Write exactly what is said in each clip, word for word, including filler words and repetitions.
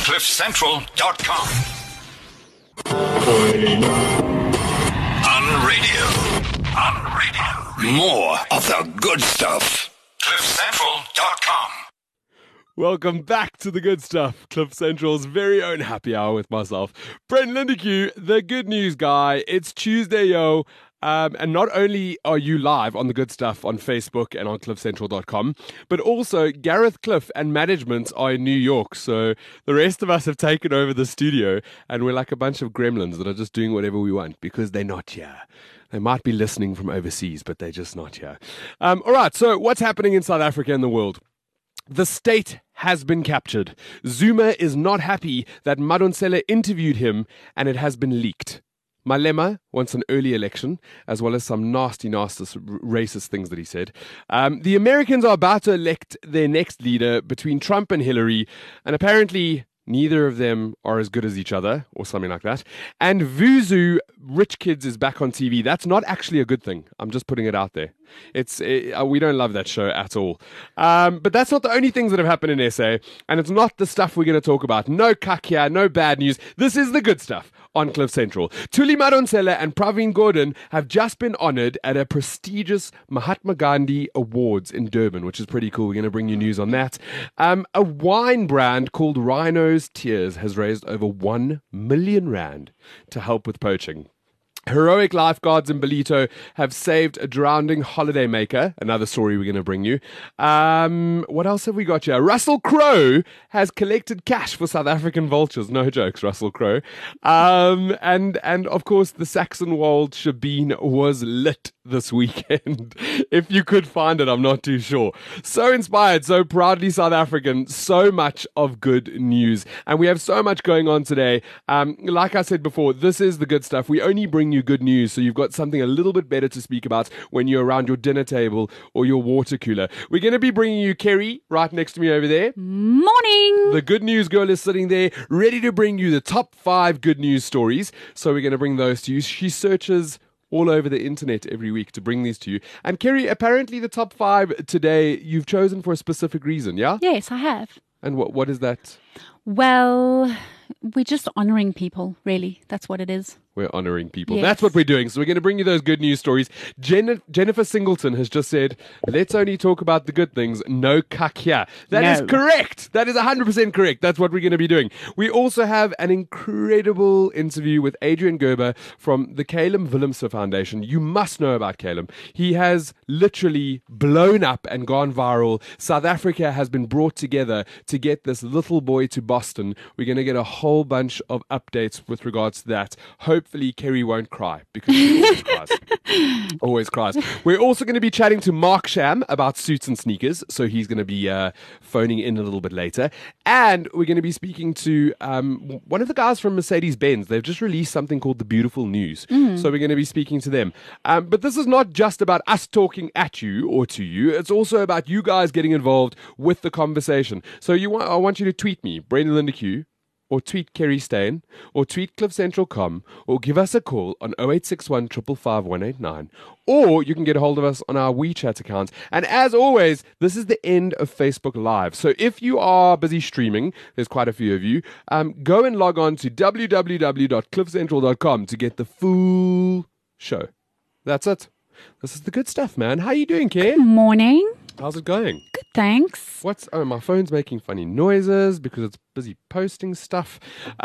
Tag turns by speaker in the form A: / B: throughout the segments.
A: cliff central dot com. On radio. On radio. More of the good stuff. cliff central dot com.
B: Welcome back to the good stuff. Cliff Central's very own happy hour with myself, Brent Lindeque, the good news guy. It's Tuesday, yo. Um, and not only are you live on the good stuff on Facebook and on cliff central dot com, but also Gareth Cliff and management are in New York. So the rest of us have taken over the studio and we're like a bunch of gremlins that are just doing whatever we want because they're not here. They might be listening from overseas, but they're just not here. Um, all right. So what's happening in South Africa and the world? The state has been captured. Zuma is not happy that Madonsela interviewed him and it has been leaked. Malema wants an early election, as well as some nasty, nasty racist things that he said. Um, the Americans are about to elect their next leader between Trump and Hillary, and apparently neither of them are as good as each other, or something like that. And Vuzu, Rich Kids, is back on T V. That's not actually a good thing. I'm just putting it out there. It's it, we don't love that show at all. Um, but that's not the only things that have happened in S A, and it's not the stuff we're going to talk about. No cuck here, no bad news. This is the good stuff on Cliff Central. Thuli Madonsela and Pravin Gordhan have just been honored at a prestigious Mahatma Gandhi Awards in Durban, which is pretty cool. We're going to bring you news on that. Um, a wine brand called Rhino's Tears has raised over one million rand to help with poaching. Heroic lifeguards in Belito have saved a drowning holidaymaker. Another story we're going to bring you. Um, what else have we got here? Russell Crowe has collected cash for South African vultures. No jokes, Russell Crowe. Um, and, and of course, the Saxonwold Shebeen was lit this weekend. If you could find it, I'm not too sure. So inspired, so proudly South African, so much of good news. And we have so much going on today. Um, like I said before, this is the good stuff. We only bring you good news, so you've got something a little bit better to speak about when you're around your dinner table or your water cooler. We're going to be bringing you Kerry right next to me over there.
C: Morning.
B: The good news girl is sitting there ready to bring you the top five good news stories. So we're going to bring those to you. She searches all over the internet every week to bring these to you. And Kerry, apparently the top five today you've chosen for a specific reason, yeah?
C: Yes, I have.
B: And what what is that?
C: Well, we're just honoring people, really. That's what it is.
B: We're honoring people.
C: Yes.
B: That's what we're doing. So we're going to bring you those good news stories. Jen- Jennifer Singleton has just said, let's only talk about the good things. No cuck here. That
C: No.
B: is correct. That is one hundred percent correct. That's what we're going to be doing. We also have an incredible interview with Adrian Gerber from the Calum Willemse Foundation. You must know about Calum. He has literally blown up and gone viral. South Africa has been brought together to get this little boy to Boston. We're going to get a whole bunch of updates with regards to that. Hopefully, Kerry won't cry because she always cries. Always cries. We're also going to be chatting to Mark Sham about suits and sneakers. So he's going to be uh, phoning in a little bit later. And we're going to be speaking to um, one of the guys from Mercedes-Benz. They've just released something called The Beautiful News. Mm. So we're going to be speaking to them. Um, but this is not just about us talking at you or to you. It's also about you guys getting involved with the conversation. So you want, I want you to tweet me, Brendan Lindeque, or tweet Kerry Stain, or tweet cliff central dot com, or give us a call on oh eight six one, five five five, one eight nine, or you can get a hold of us on our WeChat account. And as always, this is the end of Facebook Live. So if you are busy streaming, there's quite a few of you, um, go and log on to w w w dot cliff central dot com to get the full show. That's it. This is the good stuff, man. How you doing, Kerry?
C: Good morning.
B: How's it going?
C: Good, thanks.
B: What's oh my phone's making funny noises because it's busy posting stuff.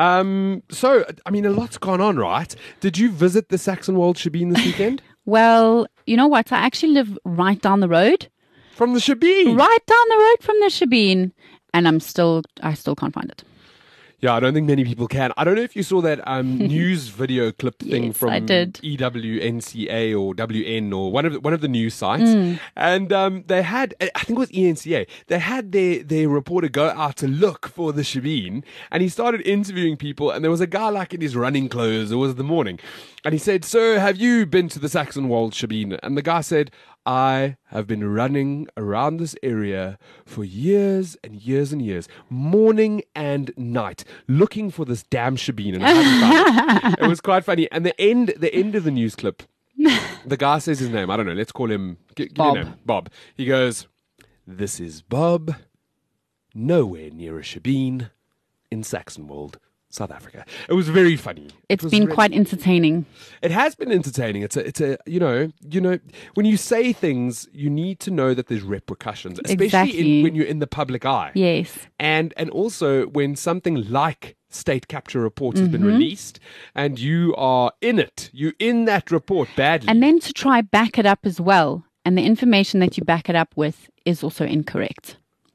B: Um, so I mean, a lot's gone on, right? Did you visit the Saxonwold Shebeen this weekend?
C: Well, you know what? I actually live right down the road.
B: From the Shebeen?
C: Right down the road from the Shebeen, and I'm still, I still can't find it.
B: Yeah, I don't think many people can. I don't know if you saw that um, news video clip thing
C: Yes,
B: from
C: I did.
B: E W N C A or W N or one of the, one of the news sites,
C: Mm.
B: and um, they had, I think it was E N C A, they had their their reporter go out to look for the Shebeen, and he started interviewing people, and there was a guy like in his running clothes. It was the morning, and he said, "Sir, have you been to the Saxonwold Shebeen?" And the guy said, "I have been running around this area for years and years and years, morning and night, looking for this damn Shebeen, and I haven't found it." It was quite funny. And the end, the end of the news clip, the guy says his name. I don't know. Let's call him g- give
C: Bob.
B: me a name. Bob. He goes, "This is Bob. Nowhere near a Shebeen. in Saxonwold, South Africa. It was very funny.
C: It's
B: it was
C: been
B: really,
C: quite entertaining.
B: It has been entertaining. It's a, it's a, you know, you know, when you say things, you need to know that there's repercussions, especially
C: Exactly.
B: in, when you're in the public eye.
C: Yes.
B: And and also when something like State Capture Report has
C: Mm-hmm.
B: been released, and you are in it, you're in that report badly.
C: And then to try back it up as well. And the information that you back it up with is also incorrect.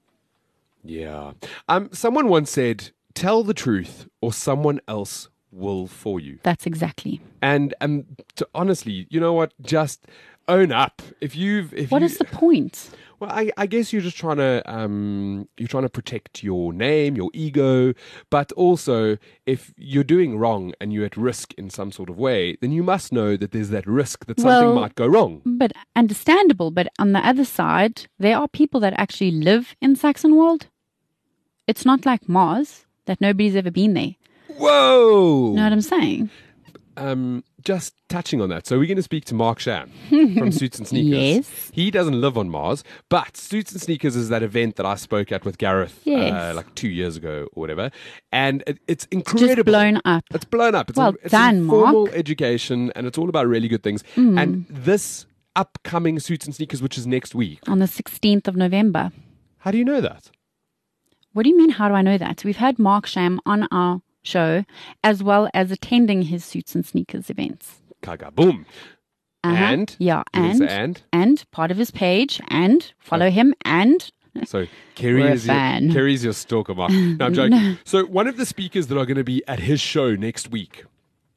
B: Yeah. Um. Someone once said, "Tell the truth, or someone else will for you."
C: That's exactly.
B: And and to, honestly, you know what? Just own up. If you've, if
C: What
B: you,
C: is the point?
B: Well, I, I guess you're just trying to um, you're trying to protect your name, your ego, but also if you're doing wrong and you're at risk in some sort of way, then you must know that there's that risk that something
C: Well,
B: might go wrong.
C: But understandable. But on the other side, there are people that actually live in Saxonwold. It's not like Mars that nobody's ever been there.
B: Whoa!
C: You know what I'm saying?
B: Um, just touching on that. So we're going to speak to Mark Sham from Suits and Sneakers.
C: Yes.
B: He doesn't live on Mars, but Suits and Sneakers is that event that I spoke at with Gareth
C: Yes.
B: uh, like two years ago or whatever. And it, it's incredible.
C: Just blown up.
B: It's blown up. It's
C: Well
B: a, it's
C: done,
B: a formal
C: Mark.
B: education, and it's all about really good things.
C: Mm.
B: And this upcoming Suits and Sneakers, which is next week,
C: On the sixteenth of November.
B: how do you know that?
C: What do you mean, how do I know that? We've had Mark Sham on our show, as well as attending his Suits and Sneakers events.
B: Kaga boom.
C: Uh-huh.
B: And?
C: Yeah,
B: You didn't
C: and,
B: say and?
C: and part of his page, and follow him, and
B: So Kerry
C: We're a
B: is your,
C: fan.
B: Kerry's your stalker, Mark. No, I'm joking. So one of the speakers that are going to be at his show next week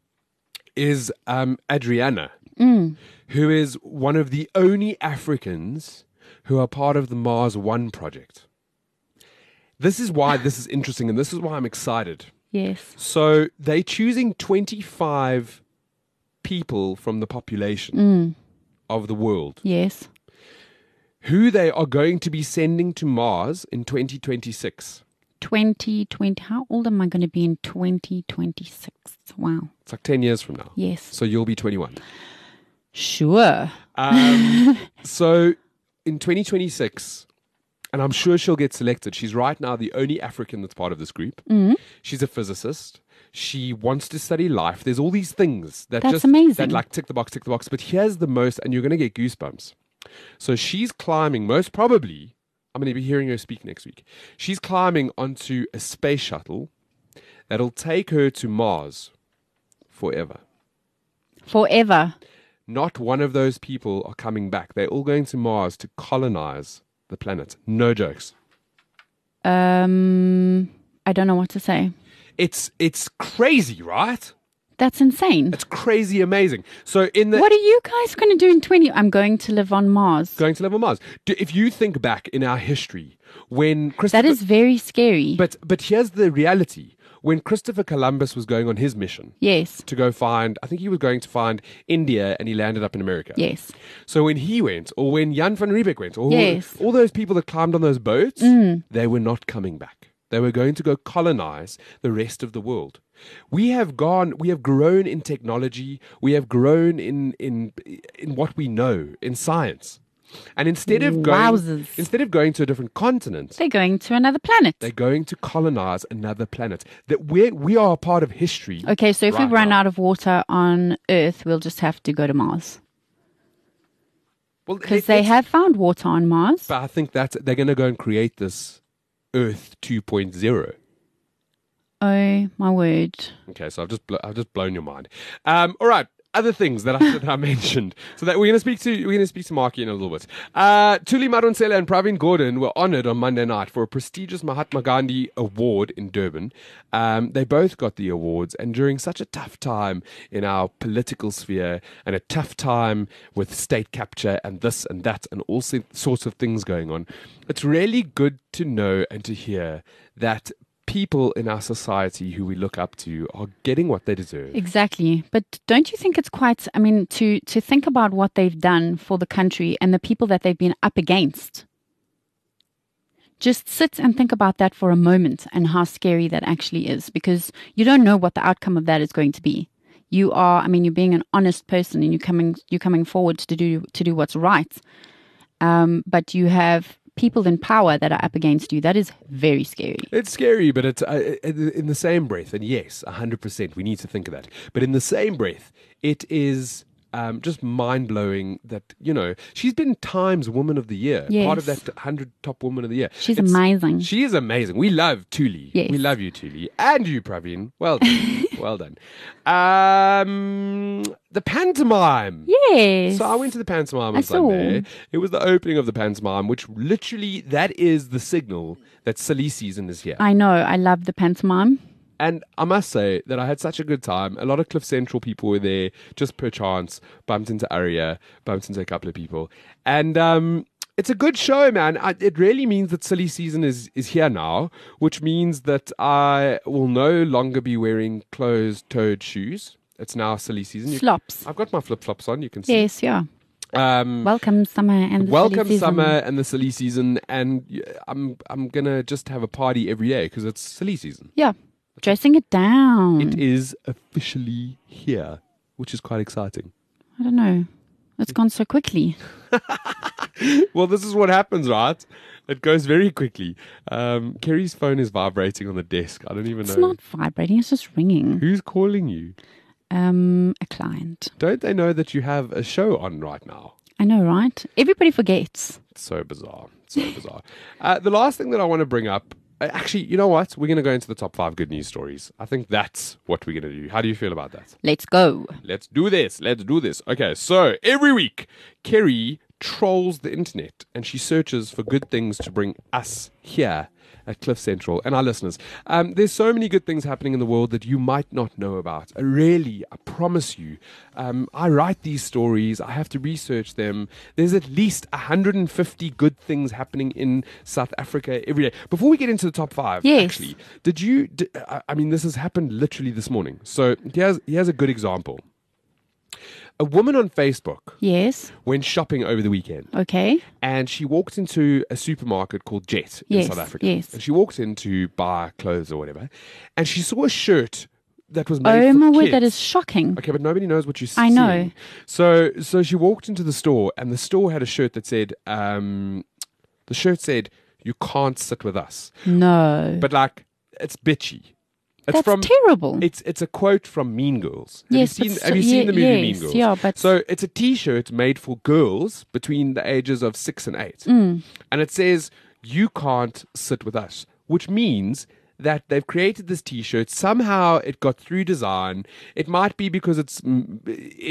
B: is um, Adriana,
C: Mm.
B: who is one of the only Africans who are part of the Mars One project. This is why this is interesting, and this is why I'm excited.
C: yes.
B: So they're choosing twenty-five people from the population
C: Mm.
B: of the world
C: Yes.
B: who they are going to be sending to Mars in twenty twenty-six.
C: twenty twenty. How old am I going to be in twenty twenty-six? Wow.
B: It's like ten years from now.
C: Yes.
B: So you'll be twenty-one.
C: Sure.
B: Um, so in twenty twenty-six, and I'm sure she'll get selected. She's right now the only African that's part of this group.
C: Mm.
B: She's a physicist. She wants to study life. There's all these things that
C: That's
B: just
C: amazing.
B: that like tick the box, tick the box. But here's the most, and you're going to get goosebumps. So she's climbing, most probably, I'm going to be hearing her speak next week. She's climbing onto a space shuttle that'll take her to Mars forever.
C: Forever.
B: Not one of those people are coming back. They're all going to Mars to colonize the planet. No jokes.
C: Um, I don't know what to say.
B: It's it's crazy, right?
C: That's insane.
B: It's crazy amazing. So in the
C: What are you guys going to do in twenty? I'm going to live on Mars.
B: going to live on Mars. Do, if you think back in our history, when Christopher,
C: That is very scary.
B: but but here's the reality: when Christopher Columbus was going on his mission
C: yes.
B: to go find, I think he was going to find India, and he landed up in America.
C: Yes.
B: So when he went, or when Jan van Riebeeck went, or
C: Yes.
B: all those people that climbed on those boats,
C: Mm.
B: they were not coming back. They were going to go colonize the rest of the world. We have gone, we have grown in technology, we have grown in in in what we know, in science. And instead of going
C: Wowzers.
B: instead of going to a different continent,
C: They're going to another planet.
B: they're going to colonize another planet. That we we are a part of history.
C: Okay, so if
B: right
C: we run
B: now.
C: out of water on Earth, we'll just have to go to Mars.
B: Well,
C: Because
B: it-
C: they
B: it's-
C: have found water on Mars.
B: But I think that they're going to go and create this Earth two point oh.
C: Oh, my word.
B: Okay, so I've just blo- I've just blown your mind. Um, all right, other things that I, that I mentioned. So that we're going to speak to we're going to speak to Marky in a little bit. Uh, Thuli Madonsela and Praveen Gordon were honoured on Monday night for a prestigious Mahatma Gandhi Award in Durban. Um, they both got the awards, and during such a tough time in our political sphere and a tough time with state capture and this and that and all si- sorts of things going on, it's really good to know and to hear that people in our society who we look up to are getting what they deserve.
C: Exactly. But don't you think it's quite, I mean, to, to think about what they've done for the country and the people that they've been up against? Just sit and think about that for a moment and how scary that actually is, because you don't know what the outcome of that is going to be. You are, I mean, you're being an honest person and you're coming, you're coming forward to do, to do what's right. Um, but you have people in power that are up against you. That is very scary.
B: It's scary, but it's uh, in the same breath, and yes, one hundred percent, we need to think of that. But in the same breath, it is um, just mind-blowing that, you know, she's been Times Woman of the Year,
C: Yes.
B: part of that one hundred Top Woman of the Year.
C: She's
B: It's-
C: amazing.
B: She is amazing. We love Tuli.
C: Yes.
B: We love you, Tuli. And you, Praveen. Well done. well done. Um, the pantomime.
C: Yes.
B: So I went to the pantomime on
C: I saw.
B: Sunday. It was the opening of the pantomime, which literally, that is the signal that silly season is here.
C: I know. I love the pantomime.
B: And I must say that I had such a good time. A lot of Cliff Central people were there, just per chance. Bumped into Aria, bumped into a couple of people. And um, it's a good show, man. I, it really means that silly season is, is here now, which means that I will no longer be wearing closed-toed shoes. It's now silly season. You-
C: Slops.
B: I've got my flip-flops on, you can see.
C: Yes, yeah.
B: Um,
C: Welcome summer and the
B: Welcome
C: silly season.
B: summer and the silly season, and y- I'm I'm gonna just have a party every day because it's silly season.
C: Yeah. Dressing it down.
B: It is officially here, which is quite exciting.
C: I don't know. It's gone so quickly.
B: Well, this is what happens, right? It goes very quickly. Um, Kerry's phone is vibrating on the desk. I don't even
C: It's
B: know
C: not vibrating. It's just ringing.
B: who's calling you.
C: Um, a client.
B: Don't they know that you have a show on right now?
C: I know, right? Everybody forgets.
B: It's so bizarre. So bizarre. Uh, the last thing that I want to bring up, uh, actually, you know what? We're going to go into the top five good news stories. I think that's what we're going to do. How do you feel about that?
C: Let's go.
B: Let's do this. Let's do this. Okay, so every week, Kerry trolls the internet and she searches for good things to bring us here at Cliff Central and our listeners. Um, there's so many good things happening in the world that you might not know about. Uh, really, I promise you. Um, I write these stories. I have to research them. There's at least one hundred fifty good things happening in South Africa every day. Before we get into the top five,
C: Yes.
B: actually, did you... Did, I I mean, this has happened literally this morning. So here's, here's a good example. A woman on Facebook
C: Yes.
B: went shopping over the weekend
C: Okay.
B: and she walked into a supermarket called Jet in
C: Yes,
B: South Africa.
C: yes.
B: And she walked in to buy clothes or whatever. And she saw a shirt that was made
C: Oh
B: for
C: my word,
B: kids.
C: that is shocking.
B: Okay, but nobody knows what you're
C: I
B: seeing.
C: know.
B: So so she walked into the store and the store had a shirt that said, um, the shirt said, "You can't sit with us."
C: No.
B: But like, it's bitchy. It's
C: That's
B: from
C: terrible.
B: It's it's a quote from Mean Girls. Have
C: Yes,
B: you
C: but
B: seen
C: so-
B: Have you seen
C: ye-
B: the movie Mean
C: yes,
B: Girls?
C: yeah, but-
B: So it's a T-shirt made for girls between the ages of six and eight,
C: Mm.
B: and it says "You can't sit with us," which means that they've created this T-shirt. Somehow it got through design. It might be because it's mm,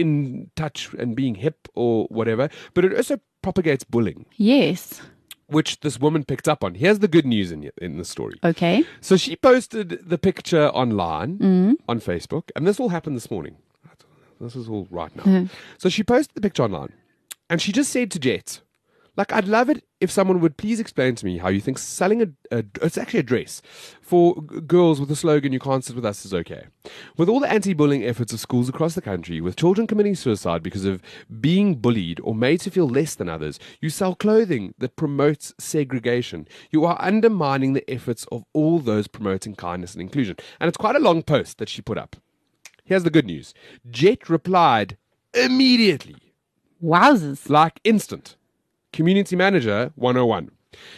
B: in touch and being hip or whatever, but it also propagates bullying,
C: Yes.
B: which this woman picked up on. Here's the good news in in the story.
C: Okay.
B: So she posted the picture online
C: Mm.
B: on Facebook, and this all happened this morning. This is all right now.
C: Uh-huh.
B: So she posted the picture online, and she just said to Jet, like, I'd love it if someone would please explain to me how you think selling a, a it's actually a dress for g- girls with the slogan "You can't sit with us" is okay. With all the anti-bullying efforts of schools across the country, with children committing suicide because of being bullied or made to feel less than others, you sell clothing that promotes segregation. You are undermining the efforts of all those promoting kindness and inclusion. And it's quite a long post that she put up. Here's the good news. Jet replied immediately,
C: Wowzers.
B: like instant. Community Manager one oh one.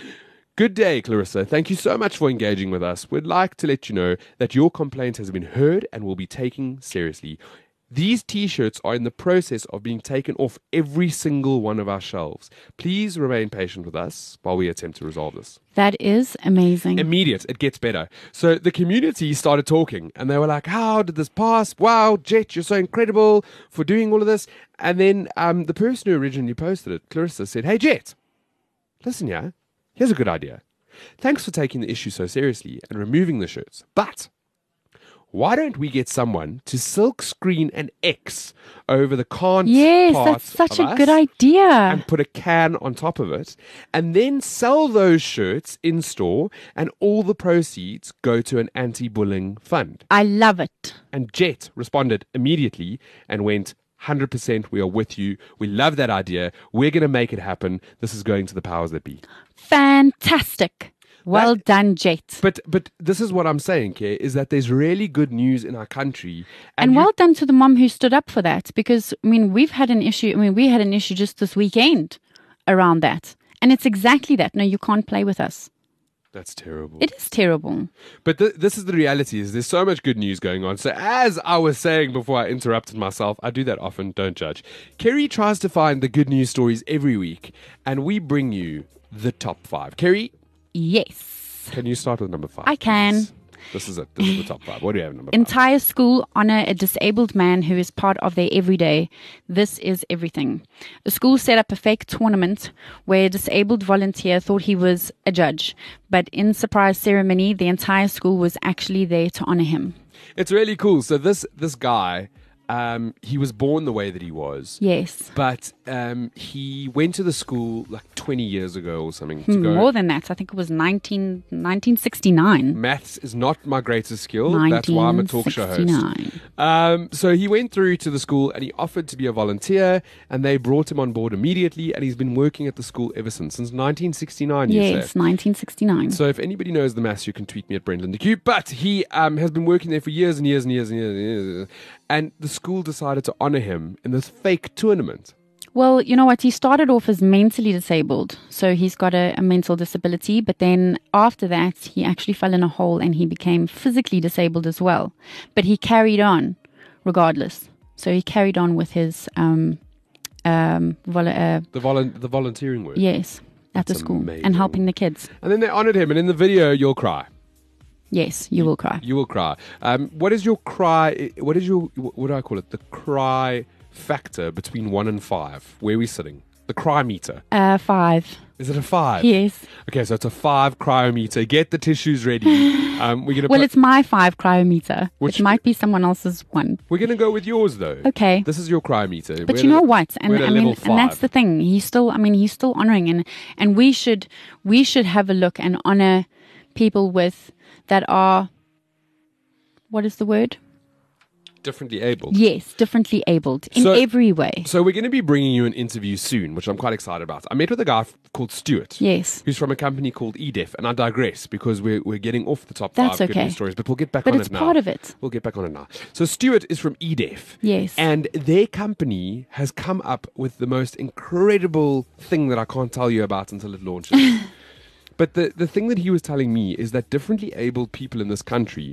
B: Good day, Clarissa. Thank you so much for engaging with us. We'd like to let you know that your complaint has been heard and will be taken seriously. These T-shirts are in the process of being taken off every single one of our shelves. Please remain patient with us while we attempt to resolve this.
C: That is amazing.
B: Immediate. It gets better. So the community started talking and they were like, how did this pass? Wow, Jet, you're so incredible for doing all of this. And then um, the person who originally posted it, Clarissa, said, hey, Jet, listen, yeah, here's a good idea. Thanks for taking the issue so seriously and removing the shirts. But why don't we get someone to silk screen an X over the can't
C: yes,
B: part
C: that's such
B: of
C: a
B: us
C: good idea.
B: and put a can on top of it and then sell those shirts in store and all the proceeds go to an anti-bullying fund.
C: I love it.
B: And Jet responded immediately and went, one hundred percent we are with you. We love that idea. We're going to make it happen. This is going to the powers that be.
C: Fantastic. Well
B: That-
C: done, Jet.
B: But but this is what I'm saying, Kay, is that there's really good news in our country.
C: And
B: you-
C: well done to the mom who stood up for that, because, I mean, we've had an issue. I mean, we had an issue just this weekend around that. And it's exactly that. No, you can't play with us.
B: That's terrible.
C: It is terrible.
B: But th- this is the reality, is there's so much good news going on. So as I was saying before I interrupted myself, I do that often, don't judge. Kerry tries to find the good news stories every week, and we bring you the top five. Kerry,
C: Yes.
B: can you start with number five?
C: I can.
B: please? This is it. This is the top five. What do you have at number five?
C: Entire school honor a disabled man who is part of their everyday. This is everything. The school set up a fake tournament where a disabled volunteer thought he was a judge, but in surprise ceremony, the entire school was actually there to honor him.
B: It's really cool. So this this guy, um, he was born the way that he was.
C: Yes.
B: But um, he went to the school like twenty years ago or something. To go.
C: More than that. I think it was nineteen, nineteen sixty-nine.
B: Maths is not my greatest skill. That's why I'm a talk show host.
C: nineteen sixty-nine.
B: Um, so he went through to the school and he offered to be a volunteer, and they brought him on board immediately, and he's been working at the school ever since, since nineteen sixty-nine, you
C: Yes,
B: say.
C: nineteen sixty-nine.
B: So if anybody knows the maths, you can tweet me at Brendan the Cube. But he um, has been working there for years and years and years and years and years. And the school decided to honor him in this fake tournament.
C: Well, you know what? He started off as mentally disabled. So he's got a, a mental disability. But then after that, he actually fell in a hole and he became physically disabled as well. But he carried on regardless. So he carried on with his, um, um, vol- uh,
B: The, volu- the volunteering work.
C: yes, at the
B: That's
C: school
B: amazing.
C: and helping the kids.
B: And then they honored him, and in the video, you'll cry.
C: Yes, you will cry.
B: You will cry. Um, what is your cry? What is your, what do I call it? The cry factor between one and five. Where are we sitting? The cry meter.
C: Uh, five.
B: Is it a five?
C: Yes.
B: Okay, so it's a five cryometer. Get the tissues ready. Um, we're gonna
C: Well,
B: put,
C: it's my five cryometer.
B: Which-
C: It might be someone else's one.
B: we're gonna go with yours though.
C: Okay.
B: This is your cryometer.
C: But
B: We're
C: you
B: at
C: know
B: a-
C: what? And
B: we're at a
C: I mean,
B: level
C: and that's
B: five.
C: the thing. He's still. I mean, he's still honoring, and and we should we should have a look and honor people with that are. What is the word?
B: Differently abled.
C: Yes, differently abled in
B: So-
C: every way.
B: So we're going to be bringing you an interview soon, which I'm quite excited about. I met with a guy f- called Stuart.
C: Yes.
B: Who's from a company called eDef, and I digress because we're we're getting off the top
C: That's
B: five good
C: okay.
B: news stories, but we'll get back
C: But
B: on
C: it's
B: it now.
C: part of it.
B: We'll get back on it now. So Stuart is from eDef.
C: Yes.
B: And their company has come up with the most incredible thing that I can't tell you about until it launches. But the, the thing that he was telling me is that differently abled people in this country,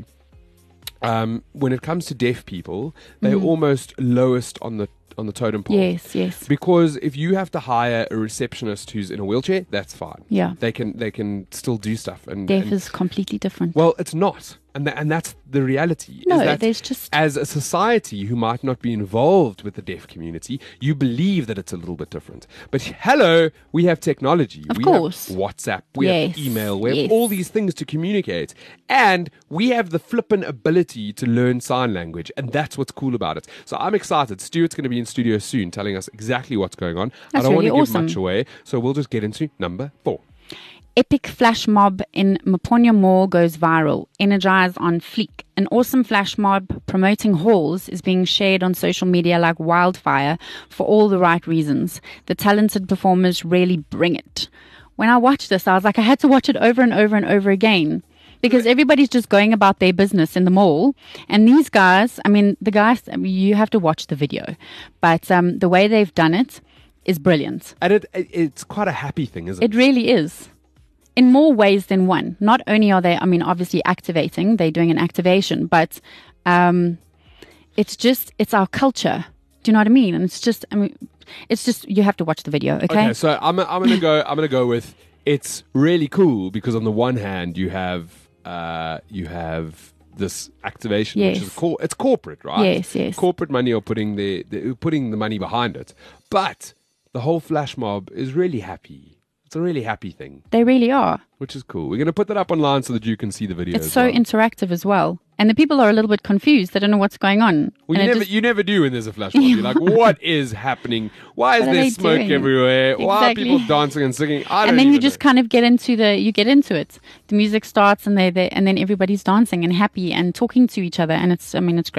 B: um, when it comes to deaf people, they're almost lowest on the on the totem pole.
C: Yes, yes.
B: Because if you have to hire a receptionist who's in a wheelchair, that's fine.
C: Yeah.
B: They can they can still do stuff. And,
C: Deaf
B: and
C: is completely different.
B: well, it's not, and tha- and that's the reality.
C: No,
B: is that
C: there's just-
B: as a society who might not be involved with the deaf community, you believe that it's a little bit different. But hello, we have technology.
C: Of
B: we
C: course.
B: have WhatsApp. We
C: Yes,
B: have email. We have
C: yes.
B: all these things to communicate, and we have the flippin' ability to learn sign language, and that's what's cool about it. So I'm excited. Stuart's going to be in studio soon, telling us exactly what's going on.
C: That's
B: I don't
C: really
B: want to give
C: awesome.
B: much away, so we'll just get into number four.
C: Epic flash mob in Maponya Mall goes viral. Energized on fleek. An awesome flash mob promoting halls is being shared on social media like wildfire for all the right reasons. The talented performers really bring it. When I watched this, I was like, I had to watch it over and over and over again. Because everybody's just going about their business in the mall. And these guys, I mean, the guys, I mean, you have to watch the video. But um, the way they've done it is brilliant.
B: And it, it it's quite a happy thing, isn't it?
C: It really is. In more ways than one. Not only are they, I mean, obviously activating, they're doing an activation, but um, it's just, it's our culture. Do you know what I mean? And it's just, I mean, it's just, you have to watch the video, okay?
B: Okay, so I'm I'm gonna go I'm gonna go with it's really cool because on the one hand you have uh you have this activation which is
C: Yes.
B: cor- it's corporate, right?
C: Yes, yes.
B: Corporate money are putting the, the putting the money behind it, but the whole flash mob is really happy. It's a really happy thing,
C: They really are.
B: which is cool. We're gonna put that up online so that you can see the video.
C: It's
B: as
C: so
B: well.
C: interactive as well. And the people are a little bit confused. They don't know what's going on.
B: Well,
C: And
B: you
C: it
B: never,
C: just-
B: you never do when there's a flash mob. You're like, what is happening? Why is
C: What are
B: there
C: they
B: smoke
C: doing?
B: everywhere? Why are
C: Exactly.
B: people dancing and singing? I don't
C: and then you
B: even
C: just
B: know.
C: kind of get into the you get into it. The music starts and they, they and then everybody's dancing and happy and talking to each other, and it's I mean it's great.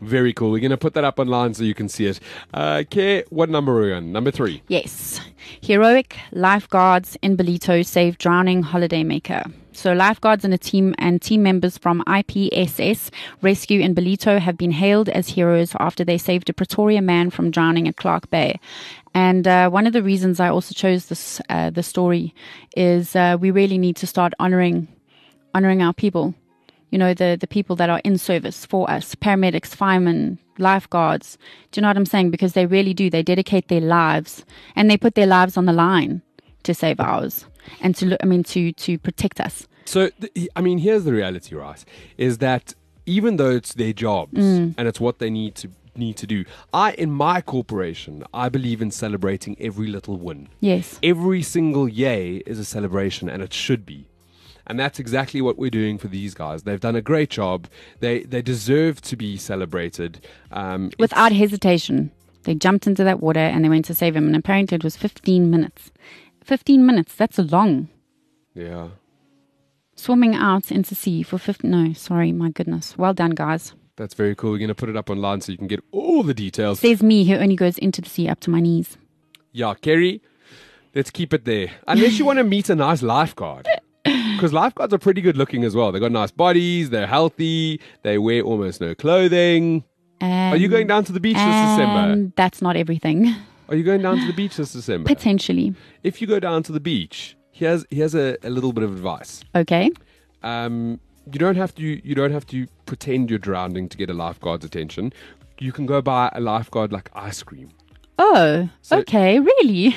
B: Very cool. We're going to put that up online so you can see it. Uh, Care, what number are we on? Number three.
C: Yes. Heroic lifeguards in Belito save drowning holidaymaker. So lifeguards and a team and team members from I P S S Rescue in Belito have been hailed as heroes after they saved a Pretoria man from drowning at Clark Bay. And uh, one of the reasons I also chose this uh, the story is uh, we really need to start honoring honoring our people. You know, the, the people that are in service for us, paramedics, firemen, lifeguards. Do you know what I'm saying? Because they really do. They dedicate their lives and they put their lives on the line to save ours and to look, I mean, to, to protect us.
B: So, th- I mean, here's the reality, right? Is that even though it's their jobs
C: Mm.
B: and it's what they need to need to do, I, in my corporation, I believe in celebrating every little win.
C: Yes.
B: Every single yay is a celebration, and it should be. And that's exactly what we're doing for these guys. They've done a great job. They they deserve to be celebrated. Um,
C: Without hesitation. They jumped into that water and they went to save him. And apparently it was fifteen minutes. fifteen minutes, that's long.
B: yeah.
C: Swimming out into sea for fifteen. No, sorry, my goodness. Well done, guys.
B: That's very cool. We're going to put it up online so you can get all the details.
C: Says me who only goes into the sea up to my knees.
B: Yeah, Kerry, let's keep it there. Unless you want to meet a nice lifeguard. Because lifeguards are pretty good looking as well. They've got nice bodies. They're healthy. They wear almost no clothing.
C: And,
B: Are you going down to the beach this December?
C: and that's not everything.
B: Are you going down to the beach this December?
C: Potentially.
B: If you go down to the beach, here's here's a, a little bit of advice.
C: Okay.
B: Um, you don't have to you don't have to pretend you're drowning to get a lifeguard's attention. You can go buy a lifeguard like ice cream.
C: Oh,
B: So-
C: okay. Really?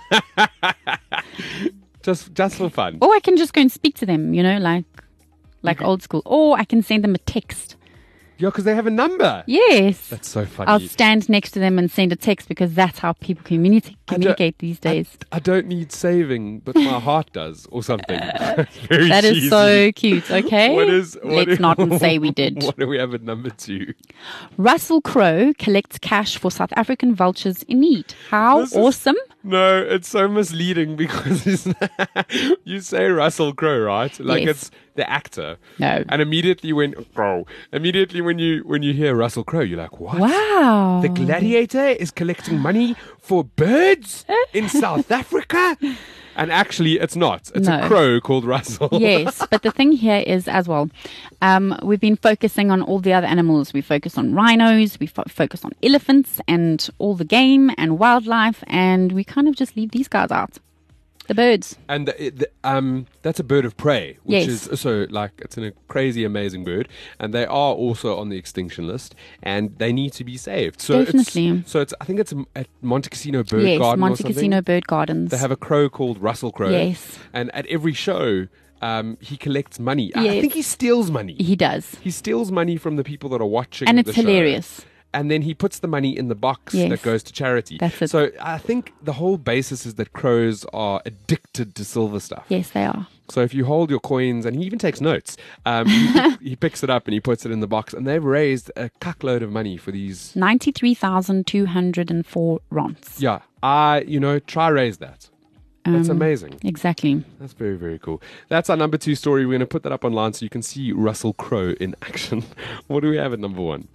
B: Just just for fun.
C: Or I can just go and speak to them, you know, like like old school. Or I can send them a text.
B: Yeah, because they have a number.
C: Yes.
B: That's so funny.
C: I'll stand next to them and send a text because that's how people communi- communicate these days.
B: I don't need saving, but my heart does, or something. Very
C: That is
B: cheesy.
C: so cute, okay?
B: What is? What
C: Let's
B: is-
C: not say we did.
B: What do we have at number two?
C: Russell Crowe collects cash for South African vultures in need. How
B: This is-
C: awesome.
B: No, it's so misleading because it's you say Russell Crowe, right? Like
C: Yes.
B: it's the actor.
C: No.
B: And immediately when Crowe, immediately when you when you hear Russell Crowe, you're like, what?
C: Wow.
B: The gladiator is collecting money for birds in South Africa? And actually, it's not. It's
C: No.
B: a crow called Russell.
C: Yes, but the thing here is as well, um, we've been focusing on all the other animals. We focus on rhinos, we fo- focus on elephants and all the game and wildlife, and we kind of just leave these guys out. The birds.
B: And the, the, um, that's a bird of prey, which
C: Yes.
B: is so like it's a crazy, amazing bird, and they are also on the extinction list, and they need to be saved. So
C: Definitely.
B: It's, so it's I think it's at Monte Cassino Bird
C: yes,
B: Garden or
C: Monte
B: something.
C: Cassino Bird Gardens.
B: They have a crow called Russell Crowe.
C: Yes.
B: And at every show, um, he collects money. I
C: Yes.
B: think he steals money.
C: He does.
B: He steals money from the people that are watching,
C: And
B: the
C: it's
B: show.
C: hilarious.
B: And then he puts the money in the box
C: Yes.
B: that goes to charity.
C: That's it.
B: So I think the whole basis is that crows are addicted to silver stuff.
C: Yes, they are.
B: So if you hold your coins, and he even takes notes, um, he, pick- he picks it up and he puts it in the box. And they've raised a cuckload of money for these.
C: ninety-three thousand two hundred four rands.
B: Yeah, I, you know, try raise that. That's
C: Um,
B: amazing.
C: Exactly.
B: That's very, very cool. That's our number two story. We're going to put that up online so you can see Russell Crowe in action. What do we have at number one?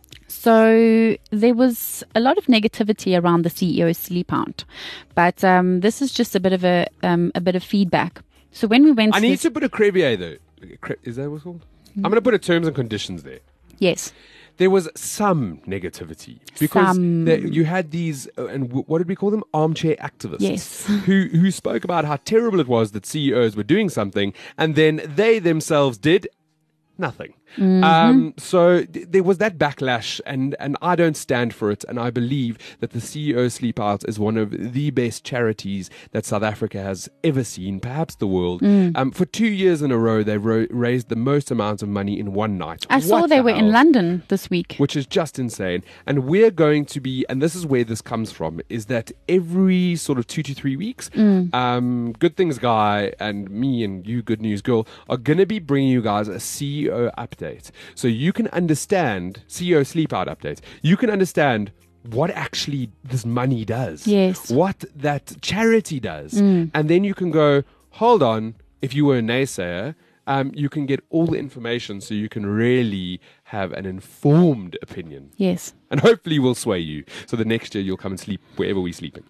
C: So there was a lot of negativity around the C E O sleep out, but um, this is just a bit of a um, a bit of feedback. So when we went,
B: I
C: to
B: need
C: this-
B: to put a crevier though. Cre- Is that what's it called? I'm going to put a terms and conditions there.
C: yes,
B: There was some negativity because
C: Some.
B: there- you had these, uh, and w- what did we call them? Armchair activists.
C: Yes.
B: Who who spoke about how terrible it was that C E Os were doing something, and then they themselves did nothing.
C: Mm-hmm.
B: Um, so th- there was that backlash, and, and I don't stand for it. And I believe that the C E O Sleep Out is one of the best charities that South Africa has ever seen, perhaps the world.
C: Mm.
B: Um, for two years in a row, they've ro- raised the most amount of money in one night.
C: I saw
B: What
C: they
B: the
C: were in
B: hell?
C: London this week.
B: Which is just insane. And we're going to be, and this is where this comes from, is that every sort of two to three weeks,
C: Mm.
B: um, Good Things Guy and me and you, Good News Girl, are going to be bringing you guys a C E O update. So you can understand, C E O Sleep Out update, you can understand what actually this money does.
C: Yes.
B: What that charity does.
C: Mm.
B: And then you can go, hold on, if you were a naysayer, um, you can get all the information so you can really have an informed opinion.
C: Yes.
B: And hopefully we'll sway you. So the next year you'll come and sleep wherever we're sleeping.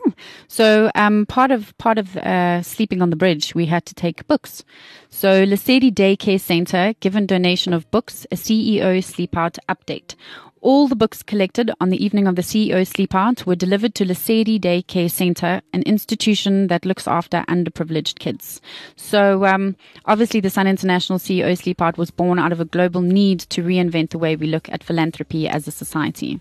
C: So um, part of part of uh, sleeping on the bridge, we had to take books. So Lesedi Daycare Center given donation of books, a C E O sleep out update. All the books collected on the evening of the C E O sleep out were delivered to Lesedi Daycare Center, an institution that looks after underprivileged kids. So um, obviously the Sun International C E O sleep out was born out of a global need to reinvent the way we look at philanthropy as a society.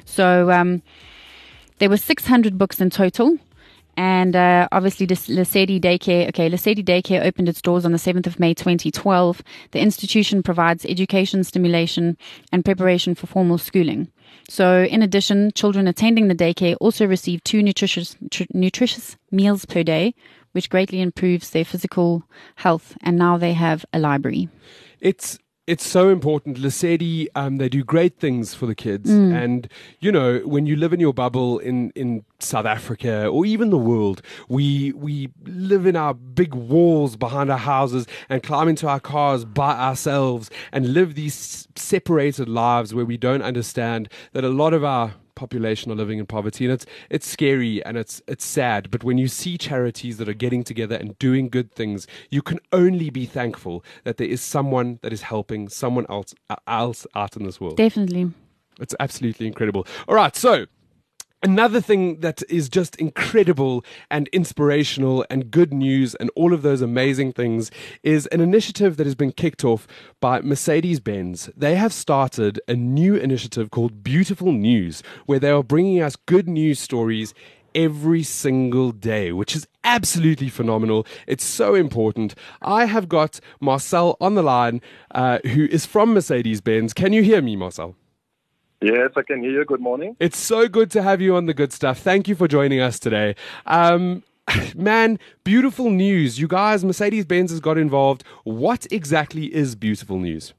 C: So um, there were six hundred books in total. And uh, obviously, this Lesedi Daycare, okay, Lesedi Daycare opened its doors on the seventh of May, twenty twelve. The institution provides education, stimulation, and preparation for formal schooling. So, in addition, children attending the daycare also receive two nutritious, tr- nutritious meals per day, which greatly improves their physical health. And now they have a library.
B: It's It's so important. Lesedi, um, they do great things for the kids.
C: Mm.
B: And, you know, when you live in your bubble in, in South Africa or even the world, we we live in our big walls behind our houses and climb into our cars by ourselves and live these separated lives where we don't understand that a lot of our population are living in poverty, and it's it's scary and it's it's sad. But when you see charities that are getting together and doing good things, you can only be thankful that there is someone that is helping someone else else out in this world.
C: Definitely.
B: It's absolutely incredible. All right, so another thing that is just incredible and inspirational and good news and all of those amazing things is an initiative that has been kicked off by Mercedes-Benz. They have started a new initiative called Beautiful News, where they are bringing us good news stories every single day, which is absolutely phenomenal. It's so important. I have got Marcel on the line, uh, who is from Mercedes-Benz. Can you hear me, Marcel?
D: Yes, I can hear you. Good morning.
B: It's so good to have you on The Good Stuff. Thank you for joining us today. Um, man, beautiful news. You guys, Mercedes-Benz has got involved. What exactly is Beautiful News?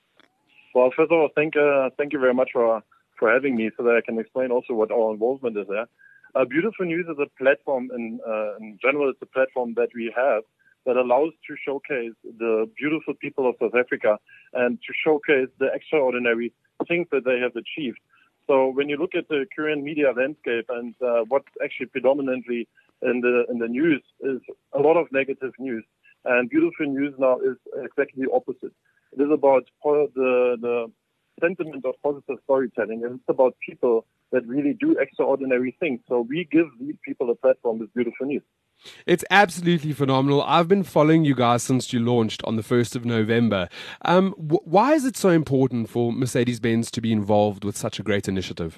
D: Well, first of all, thank, uh, thank you very much for, for having me so that I can explain also what our involvement is there. Uh, Beautiful News is a platform, in, uh, in general, it's a platform that we have that allows to showcase the beautiful people of South Africa and to showcase the extraordinary things that they have achieved. So when you look at the current media landscape and uh, what's actually predominantly in the in the news is a lot of negative news, and Beautiful News now is exactly the opposite. It is about po- the the sentiment of positive storytelling, and it's about people that really do extraordinary things. So we give these people a platform with Beautiful News.
B: It's absolutely phenomenal. I've been following you guys since you launched on the first of November. Um, wh- why is it so important for Mercedes-Benz to be involved with such a great initiative?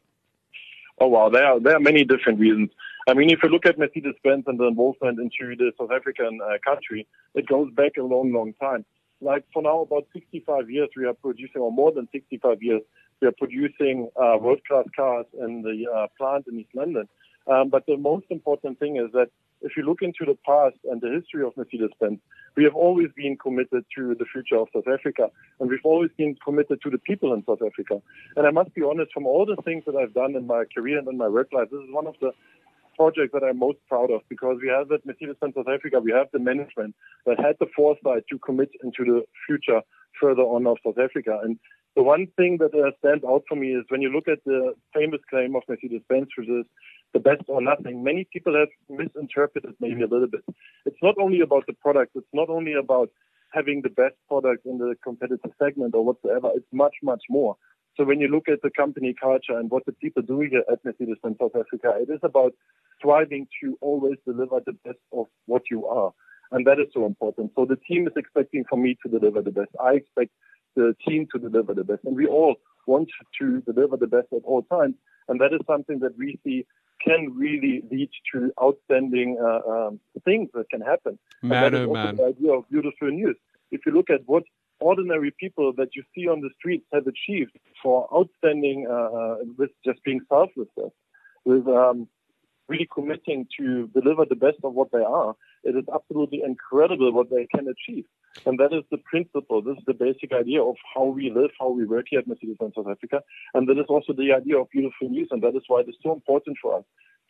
D: Oh, wow. There are, there are many different reasons. I mean, if you look at Mercedes-Benz and the involvement into the South African uh, country, it goes back a long, long time. Like for now, about sixty-five years, we are producing, or more than sixty-five years, we are producing uh, world-class cars in the uh, plant in East London. Um, but the most important thing is that if you look into the past and the history of Mercedes-Benz, we have always been committed to the future of South Africa, and we've always been committed to the people in South Africa. And I must be honest, from all the things that I've done in my career and in my work life, this is one of the projects that I'm most proud of, because we have at Mercedes-Benz South Africa, we have the management that had the foresight to commit into the future further on of South Africa. And the one thing that uh, stands out for me is when you look at the famous claim of Mercedes-Benz, which is the best or nothing, many people have misinterpreted maybe a little bit. It's not only about the product. It's not only about having the best product in the competitive segment or whatsoever. It's much, much more. So when you look at the company culture and what the people do here at Mercedes-Benz South Africa, it is about striving to always deliver the best of what you are. And that is so important. So the team is expecting for me to deliver the best. I expect the team to deliver the best. And we all want to deliver the best at all times. And that is something that we see can really lead to outstanding uh, um, things that can happen.
B: Man,
D: and that is
B: oh,
D: also
B: man.
D: the idea of Beautiful News. If you look at what ordinary people that you see on the streets have achieved for outstanding, uh, uh, with just being selfless, with um, really committing to deliver the best of what they are, it is absolutely incredible what they can achieve. And that is the principle. This is the basic idea of how we live, how we work here at Mercedes-Benz South Africa. And that is also the idea of Beautiful News. And that is why it is so important for us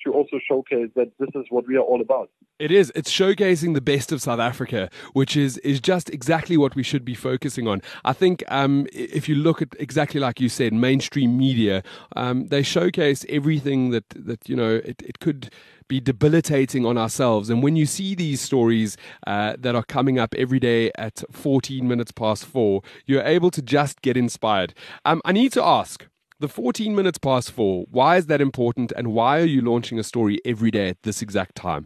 D: to also showcase that this is what we are all about.
B: It is. It's showcasing the best of South Africa, which is, is just exactly what we should be focusing on. I think um, if you look at exactly like you said, mainstream media, um, they showcase everything that, that you know, it, it could be debilitating on ourselves. And when you see these stories uh, that are coming up every day at fourteen minutes past four, you're able to just get inspired. Um, I need to ask, the fourteen minutes past four, why is that important, and why are you launching a story every day at this exact time?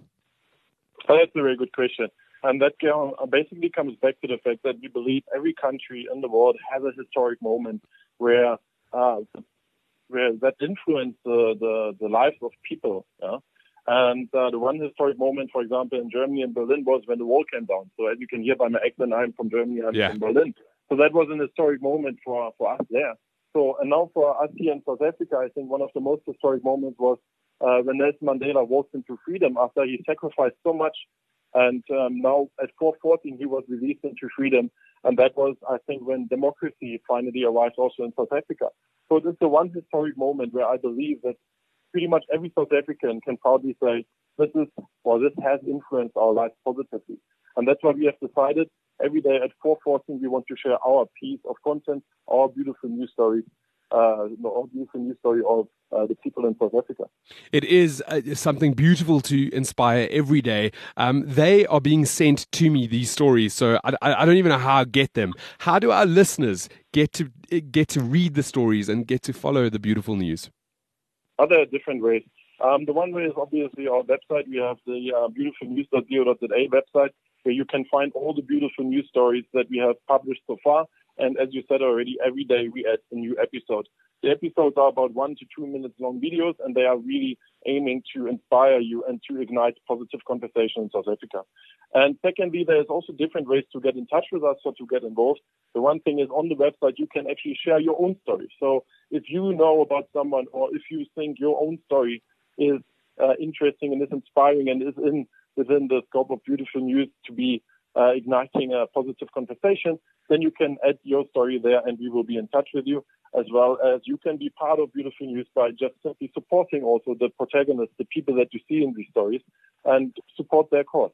D: Oh, that's a very good question. And that uh, basically comes back to the fact that we believe every country in the world has a historic moment where uh, where that influenced the, the, the lives of people. Yeah? And uh, the one historic moment, for example, in Germany and Berlin was when the wall came down. So as you can hear by my accent, I'm from Germany, I'm
B: yeah.
D: from Berlin. So that was an historic moment for, for us there. So, and now for us here in South Africa, I think one of the most historic moments was uh, when Nelson Mandela walked into freedom after he sacrificed so much. And um, now at four fourteen, he was released into freedom. And that was, I think, when democracy finally arrived also in South Africa. So this is the one historic moment where I believe that pretty much every South African can proudly say, this is, or this has influenced our lives positively. And that's why we have decided every day at four fourteen, we want to share our piece of content, our beautiful news story, uh, our beautiful news story of uh, the people in South Africa.
B: It is uh, something beautiful to inspire every day. Um, they are being sent to me, these stories, so I, I don't even know how I get them. How do our listeners get to get to read the stories and get to follow the beautiful news?
D: Other different ways. Um, the one way is obviously our website. We have the uh, beautiful news dot co dot za website, where you can find all the beautiful news stories that we have published so far. And as you said already, every day we add a new episode. The episodes are about one to two minutes long videos, and they are really aiming to inspire you and to ignite positive conversation in South Africa. And secondly, there's also different ways to get in touch with us or to get involved. The one thing is on the website, you can actually share your own story. So if you know about someone, or if you think your own story is uh, interesting and is inspiring and is in within the scope of beautiful news to be uh, igniting a positive conversation, then you can add your story there and we will be in touch with you, as well as you can be part of beautiful news by just simply supporting also the protagonists, the people that you see in these stories, and support their cause.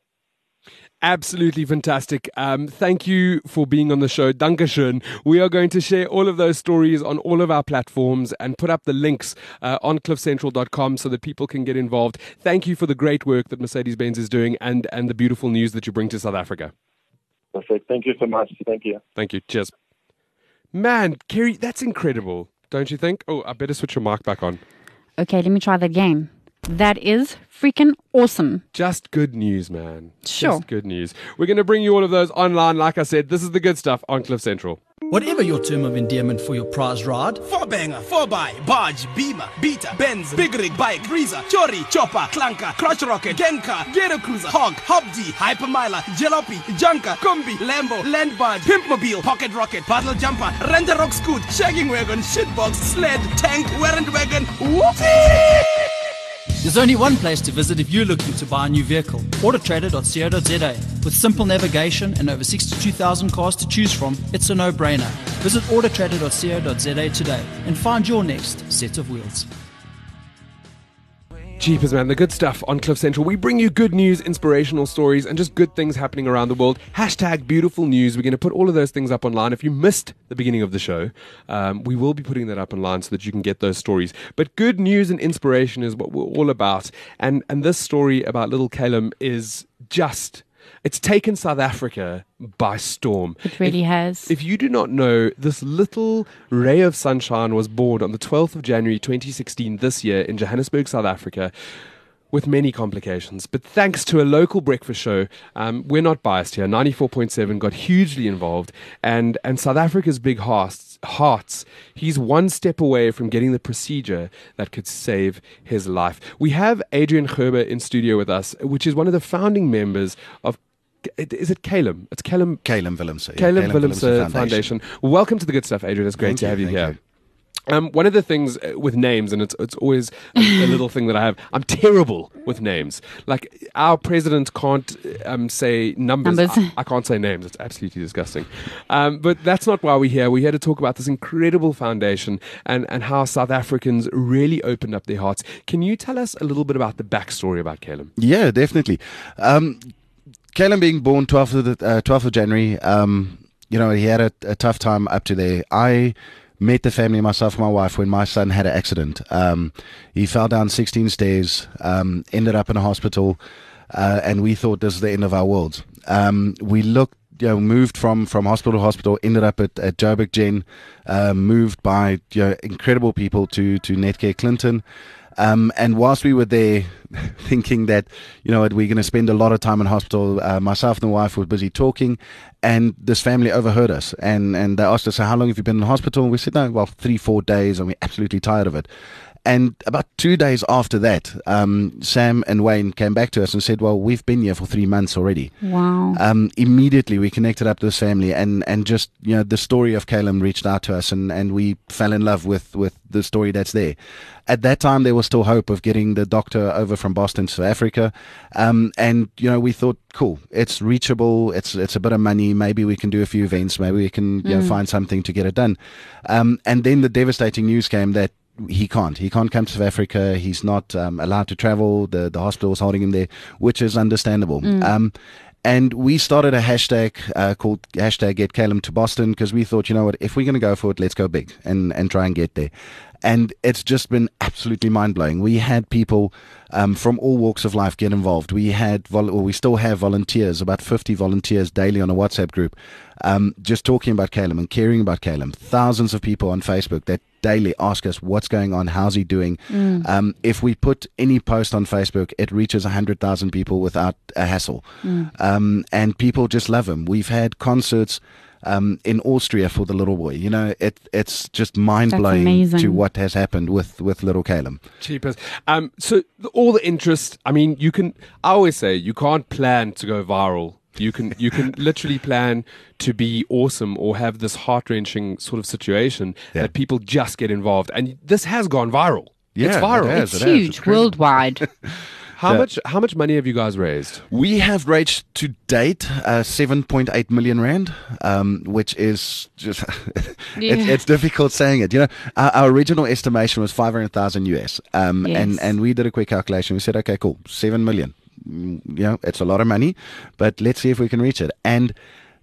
B: Absolutely fantastic. Um, thank you for being on the show. Dankeschön. We are going to share all of those stories on all of our platforms and put up the links uh, on cliff central dot com so that people can get involved. Thank you for the great work that Mercedes-Benz is doing and, and the beautiful news that you bring to South Africa.
D: Perfect. Thank you so much. Thank you.
B: Thank you. Cheers. Man, Kerry, that's incredible, don't you think? Oh, I better switch your mic back on.
C: Okay, let me try that again. That is freaking awesome.
B: Just good news, man.
C: Sure.
B: Just good news. We're going to bring you all of those online. Like I said, this is the good stuff on Cliff Central.
E: Whatever your term of endearment for your prize ride,
F: four banger, four by, barge, beamer, beater, Benz, big rig, bike, breezer, chori, chopper, clunker, crotch rocket, genka, ghetto cruiser, hog, hobdy, hypermiler, jalopy, junker, combi, Lambo, land barge, pimpmobile, pocket rocket, paddle jumper, renter rock scoot, shagging wagon, shitbox, sled, tank, warrant wagon, whoopsie!
E: There's only one place to visit if you're looking to buy a new vehicle. auto trader dot co dot za. With simple navigation and over sixty-two thousand cars to choose from, it's a no-brainer. Visit auto trader dot co dot za today and find your next set of wheels.
B: Jeepers, man, the good stuff on Cliff Central. We bring you good news, inspirational stories, and just good things happening around the world. Hashtag beautiful news. We're going to put all of those things up online. If you missed the beginning of the show, um, we will be putting that up online so that you can get those stories. But good news and inspiration is what we're all about. And, and this story about little Caleb is just... It's taken South Africa by storm.
C: It really
B: if,
C: has.
B: If you do not know, this little ray of sunshine was born on the twelfth of January twenty sixteen this year in Johannesburg, South Africa, with many complications. But thanks to a local breakfast show, um, we're not biased here, ninety-four point seven got hugely involved, and, and South Africa's big hearts, hearts, he's one step away from getting the procedure that could save his life. We have Adrian Gerber in studio with us, which is one of the founding members of Is it Caleb? It's Caleb.
G: Caleb Willemse.
B: Caleb
G: yeah,
B: Willemse Foundation. Foundation. Welcome to the good stuff, Adrian. It's great
G: Thank
B: to have you,
G: you,
B: here.
G: you.
B: Um, one of the things uh, with names, and it's it's always a, a little thing that I have, I'm terrible with names. Like, our president can't um, say numbers.
C: Numbers.
B: I, I can't say names. It's absolutely disgusting. Um, but that's not why we're here. We're here to talk about this incredible foundation and, and how South Africans really opened up their hearts. Can you tell us a little bit about the backstory about Calum?
G: Yeah, definitely. Um, Calum being born twelfth of, the, uh, twelfth of January, um, you know, he had a, a tough time up to there. I met the family, myself and my wife, when my son had an accident. Um, he fell down sixteen stairs, um, ended up in a hospital, uh, and we thought this is the end of our world. Um, we looked, you know, moved from, from hospital to hospital, ended up at, at Joburg Gen, uh, moved by, you know, incredible people to, to Netcare Clinton. Um, and whilst we were there thinking that, you know, we're going to spend a lot of time in hospital, uh, myself and the wife were busy talking, and this family overheard us, and, and they asked us, so how long have you been in hospital? And we said, no, well, three, four days, and we're absolutely tired of it. And about two days after that, um, Sam and Wayne came back to us and said, well, we've been here for three months already.
C: Wow.
G: Um, immediately we connected up to this family, and, and just, you know, the story of Calum reached out to us, and, and we fell in love with, with the story that's there. At that time, there was still hope of getting the doctor over from Boston to South Africa. Um, and, you know, we thought, cool, it's reachable, it's it's a bit of money, maybe we can do a few events, maybe we can, you know,
C: Mm.
G: find something to get it done. Um, and then the devastating news came that he can't. He can't come to South Africa. He's not um, allowed to travel. The the hospital was holding him there, which is understandable.
C: Mm.
G: Um, and we started a hashtag uh, called hashtag Get Calum to Boston, because we thought, you know what, if we're going to go for it, let's go big and, and try and get there. And it's just been absolutely mind-blowing. We had people um, from all walks of life get involved. We had, vol- or we still have volunteers, about fifty volunteers daily on a WhatsApp group, um, just talking about Calum and caring about Calum. Thousands of people on Facebook that daily ask us what's going on, how's he doing.
C: Mm.
G: Um, if we put any post on Facebook, it reaches one hundred thousand people without a hassle.
C: Mm.
G: Um, and people just love him. We've had concerts Um, in Austria for the little boy. You know, it it's just mind-blowing
C: amazing.
G: to what has happened with, with little Calum.
B: Cheapers. Um, so the, all the interest, I mean, you can, I always say, you can't plan to go viral. You can you can literally plan to be awesome or have this heart-wrenching sort of situation
G: Yeah.
B: that people just get involved. And this has gone viral.
G: Yeah,
B: it's viral.
G: it has.
C: It's
G: it has.
C: huge,
G: It's crazy.
C: worldwide.
B: How
G: Yeah.
B: much how much money have you guys raised?
G: We have raised to date uh, seven point eight million rand, um, which is just,
C: Yeah.
G: it's, it's difficult saying it. You know, our, our original estimation was five hundred thousand U S. Um,
C: Yes.
G: and, and we did a quick calculation. We said, okay, cool, seven million. Mm, You know, it's a lot of money, but let's see if we can reach it. And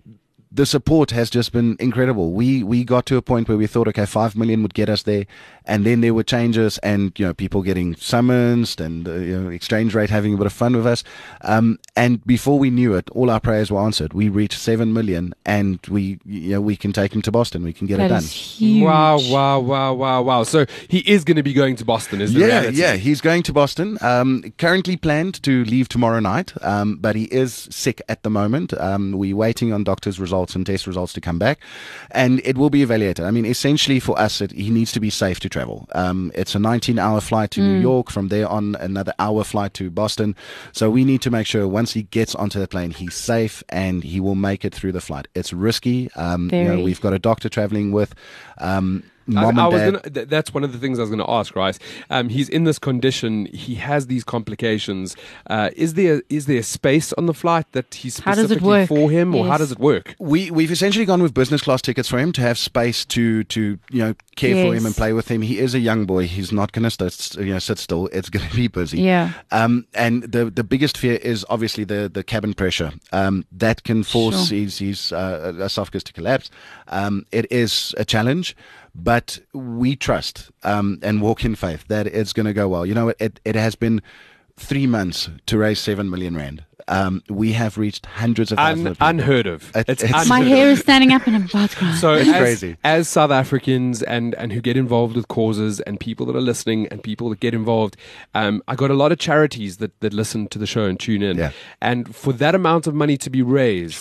G: the support has just been incredible. We we got to a point where we thought, okay, five million would get us there, and then there were changes, and you know, people getting summonsed, and uh, you know, exchange rate having a bit of fun with us. Um, and before we knew it, all our prayers were answered. We reached seven million, and we you know we can take him to Boston. We can get it
C: That
G: done.
C: is huge.
B: Wow, wow, wow, wow, wow. So he is going to be going to Boston, is the
G: Yeah,
B: reality?
G: yeah, he's going to Boston. Um, currently planned to leave tomorrow night, um, but he is sick at the moment. Um, we're waiting on doctor's results and test results to come back, and it will be evaluated. I mean, essentially for us, it, he needs to be safe to travel. Um, it's a nineteen-hour flight to New York. From there on, another hour flight to Boston. So we need to make sure once he gets onto the plane, he's safe and he will make it through the flight. It's risky. Um, you know,
C: Very.
G: we've got a doctor traveling with. Um,
B: I,
G: Mom
B: I
G: and
B: was
G: dad.
B: gonna, th- that's one of the things I was going to ask, right? Um, he's in this condition. He has these complications. Uh, is there is there space on the flight that he's
C: How does it
B: specifically
C: work?
B: for him, or how
C: Yes.
B: does it work?
G: We we've essentially gone with business class tickets for him to have space to to you know care for
C: Yes.
G: him and play with him. He is a young boy. He's not going to st- you know sit still. It's going to be busy.
C: Yeah.
G: Um. And the the biggest fear is obviously the the cabin pressure. Um. That can force
C: Sure.
G: his his uh, esophagus to collapse. Um. It is a challenge. But we trust um, and walk in faith that it's going to go well. You know, it, it has been three months to raise seven million rand. Um, we have reached hundreds of thousands
B: Un-
G: of people.
B: unheard of.
G: It-
B: It's,
G: it's-
C: My
B: unheard
C: hair
B: of.
C: is standing up and I'm about to cry.
B: So
G: It's
B: as,
G: crazy.
B: as South Africans and, and who get involved with causes and people that are listening and people that get involved, um, I got a lot of charities that, that listen to the show and tune in.
G: Yeah.
B: And for that amount of money to be raised,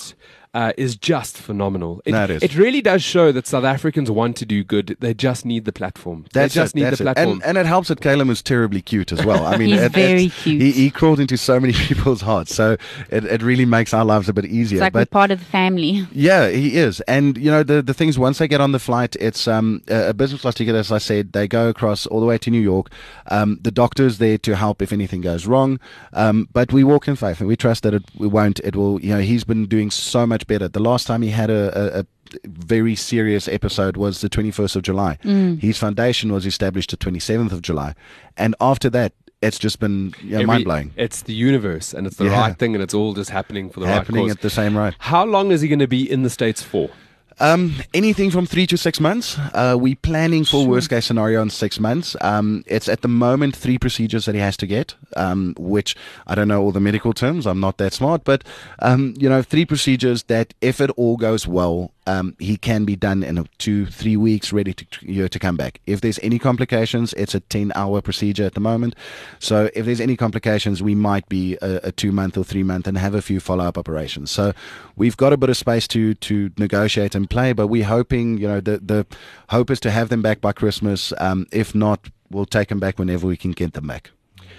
B: uh, is just phenomenal. It,
G: No, it is.
B: it really does show that South Africans want to do good. They just need the platform.
G: That's
B: they just
G: it,
B: need
G: that's
B: the
G: it.
B: platform.
G: And, and it helps that Calum is terribly cute as well. I mean,
C: He's
G: it,
C: very
G: it's-
C: cute.
G: He, he crawled into so many people's hearts, so it, it really makes our lives a bit easier.
C: It's like we're
G: but
C: part of the family.
G: yeah, he is. And, you know, the, the things, once they get on the flight, it's um, a a business class ticket, as I said. They go across all the way to New York. Um, the doctor's there to help if anything goes wrong. Um, but we walk in faith, and we trust that it we won't. It will, you know, he's been doing so much better. The last time he had a, a, a very serious episode was the twenty-first of July. His foundation was established the twenty-seventh of July. And after that, it's just been you know,
B: Every-
G: mind-blowing.
B: It's the universe, and it's the
G: Yeah.
B: right thing, and it's all just happening for the
G: Happening
B: right
G: at
B: cause.
G: the same rate.
B: How long is he going to be in the States for?
G: Um, anything from three to six months. Uh, we're planning for worst case scenario in six months. Um, it's at the moment three procedures that he has to get, um, which I don't know all the medical terms. I'm not that smart, but um, you know, three procedures that if it all goes well, um, he can be done in a two, three weeks, ready to you know, to come back. If there's any complications, it's a ten-hour procedure at the moment. So if there's any complications, we might be a, a two-month or three-month and have a few follow-up operations. So we've got a bit of space to to negotiate and play, but we're hoping, you know, the the hope is to have them back by Christmas. Um, if not, we'll take them back whenever we can get them back.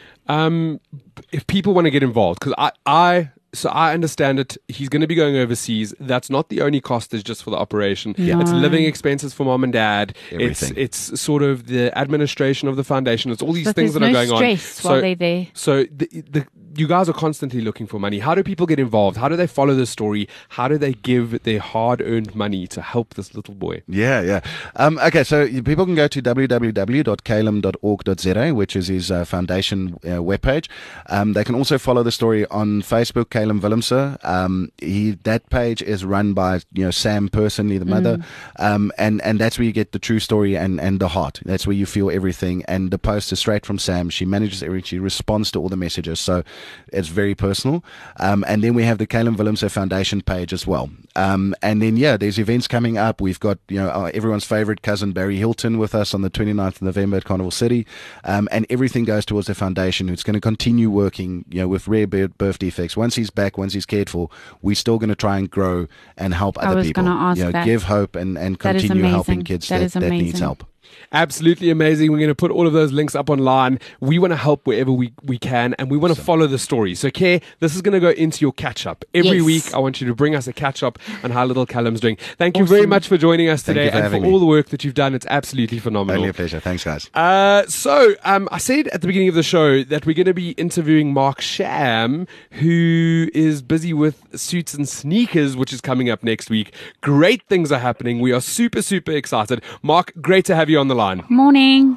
B: Um, if people want to get involved, because I, I, so I understand it. He's going to be going overseas. That's not the only cost. Is just for the operation.
C: Yeah.
B: It's living expenses for mom and dad.
G: Everything.
B: It's it's sort of the administration of the foundation. It's all these
C: So
B: things that
C: there's
B: are
C: no
B: going on.
C: stress while they're there.
B: So the the you guys are constantly looking for money. How do people get involved? How do they follow the story? How do they give their hard-earned money to help this little boy?
G: Yeah, yeah. Um, okay, so you- people can go to w w w dot calum dot org dot z a, which is his uh, foundation uh, webpage. Um, they can also follow the story on Facebook, Calum Willemse. Um, he that page is run by you know Sam personally, the mother, um, and and that's where you get the true story and and the heart. That's where you feel everything. And the post is straight from Sam. She manages everything. She responds to all the messages, so it's very personal. Um, and then we have the Calum Willemse Foundation page as well. Um, and then yeah, there's events coming up. We've got you know our, everyone's favorite cousin Barry Hilton with us on the twenty-ninth of November at Carnival City, um, and everything goes towards the foundation. Who's going to continue working you know with rare birth, birth defects. Once he's back, once he's cared for, we're still going to try and grow and help
C: I
G: other
C: was
G: people.
C: gonna ask
G: you know,
C: that.
G: give hope and and
C: That is
G: continue helping
C: amazing.
G: kids
C: That
G: that,
C: is
G: that needs
C: amazing.
G: help.
B: Absolutely amazing. We're going to put all of those links up online. We want to help wherever we, we can, and we want to follow the story. So, Kay, this is going to go into your catch-up. Every
C: Yes.
B: week, I want you to bring us a catch-up on how little Callum's doing. Thank you very
C: Awesome.
B: much for joining us
G: Thank
B: today
G: you for
B: and for
G: having me.
B: all the work that you've done. It's absolutely phenomenal.
G: Only a pleasure. Thanks, guys.
B: Uh, so, um, I said at the beginning of the show that we're going to be interviewing Mark Sham, who is busy with Suits and Sneakers, which is coming up next week. Great things are happening. We are super, super excited. Mark, great to have you on the line.
C: Morning.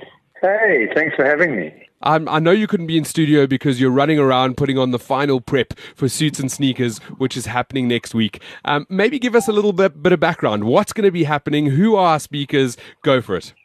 H: Hey, thanks for having me.
B: Um, I know you couldn't be in studio because you're running around putting on the final prep for Suits and Sneakers, which is happening next week. Um, maybe give us a little bit, bit of background. What's going to be happening? Who are our speakers? Go for it.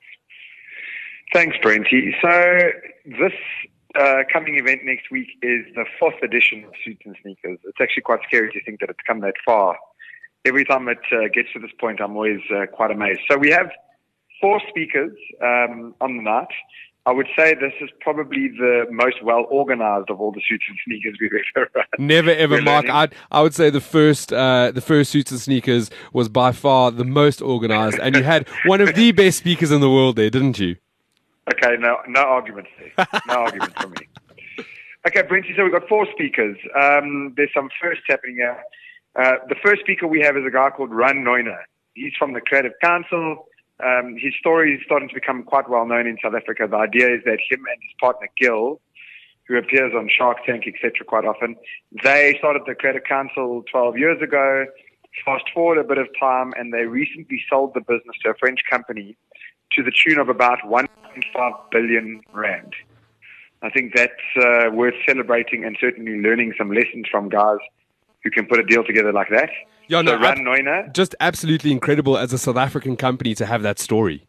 H: Thanks, Brenty. So this uh, coming event next week is the fourth edition of Suits and Sneakers. It's actually quite scary to think that it's come that far. Every time it uh, gets to this point, I'm always uh, quite amazed. So we have four speakers um, on the night. I would say this is probably the most well-organized of all the Suits and Sneakers we've ever run.
B: Never ever,
H: We're
B: Mark.
H: learning.
B: I I would say the first uh, the first Suits and Sneakers was by far the most organized, and you had one of the best speakers in the world there, didn't you?
H: Okay, no, no arguments there. No arguments from me. Okay, Brenty, so we've got four speakers. Um, there's some firsts happening here. Uh, the first speaker we have is a guy called Ran Noina. He's from the Creative Council. Um, his story is starting to become quite well known in South Africa. The idea is that him and his partner Gil, who appears on Shark Tank, et cetera, quite often, they started the Creative Council twelve years ago. Fast forward a bit of time, and they recently sold the business to a French company to the tune of about one point five billion rand. I think that's uh, worth celebrating and certainly learning some lessons from guys who can put a deal together like that.
B: Yeah,
H: so
B: no,
H: Ran
B: ab-
H: Noina,
B: Just absolutely incredible as a South African company to have that story.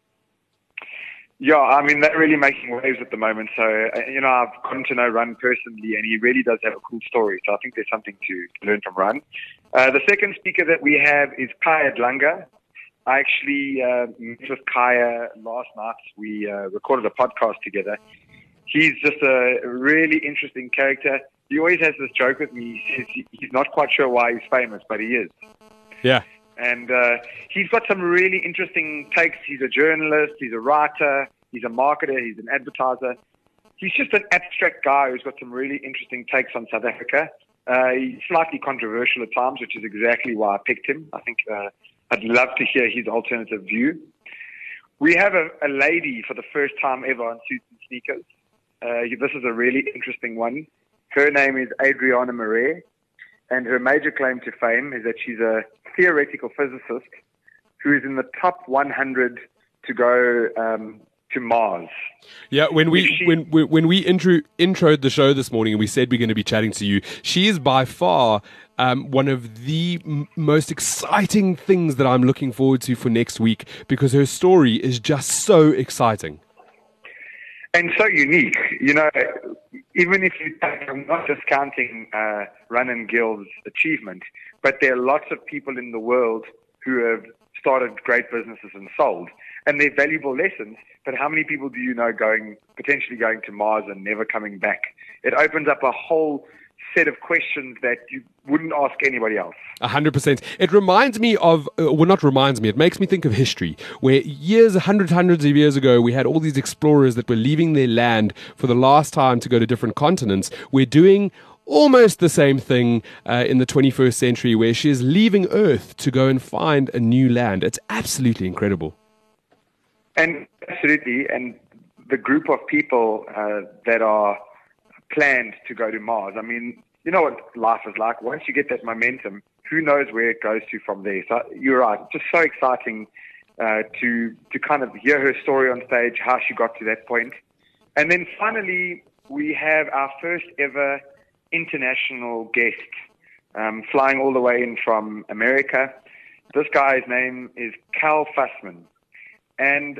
H: yeah, I mean, they're really making waves at the moment. So, uh, you know, I've gotten to know Ran personally, and he really does have a cool story. So I think there's something to learn from Ran. Uh, the second speaker that we have is Kaya Dlanga. I actually uh, met with Kaya last night. We uh, recorded a podcast together. He's just a really interesting character. he always has this joke with me. He says he, he's not quite sure why he's famous, but he is.
B: Yeah.
H: And uh, he's got some really interesting takes. He's a journalist, he's a writer, he's a marketer, he's an advertiser. He's just an abstract guy who's got some really interesting takes on South Africa. Uh, he's slightly controversial at times, which is exactly why I picked him. I think uh, I'd love to hear his alternative view. We have a, a lady for the first time ever on Suits and Sneakers. Uh, this is a really interesting one. Her name is Adriana Marais, and her major claim to fame is that she's a theoretical physicist who is in the top one hundred to go um, to Mars.
B: Yeah, when we
H: she,
B: when when when we intro introed the show this morning and we said we're going to be chatting to you, she is by far um, one of the m- most exciting things that I'm looking forward to for next week, because her story is just so exciting.
H: And so unique, you know, even if you, I'm not discounting uh, Rhiannon Gill's achievement, but there are lots of people in the world who have started great businesses and sold, and they're valuable lessons. But how many people do you know going, potentially going to Mars and never coming back? It opens up a whole set of questions that you wouldn't ask anybody else.
B: A hundred percent. It reminds me of, uh, well, not reminds me, it makes me think of history, where years, hundreds, hundreds of years ago, we had all these explorers that were leaving their land for the last time to go to different continents. We're doing almost the same thing uh, in the twenty-first century, where she is leaving Earth to go and find a new land. It's absolutely incredible.
H: And absolutely, and the group of people uh, that are planned to go to Mars. I mean, you know what life is like. Once you get that momentum, who knows where it goes to from there. So you're right. Just so exciting uh, to to kind of hear her story on stage, how she got to that point. And then finally, we have our first ever international guest um, flying all the way in from America. This guy's name is Cal Fussman. And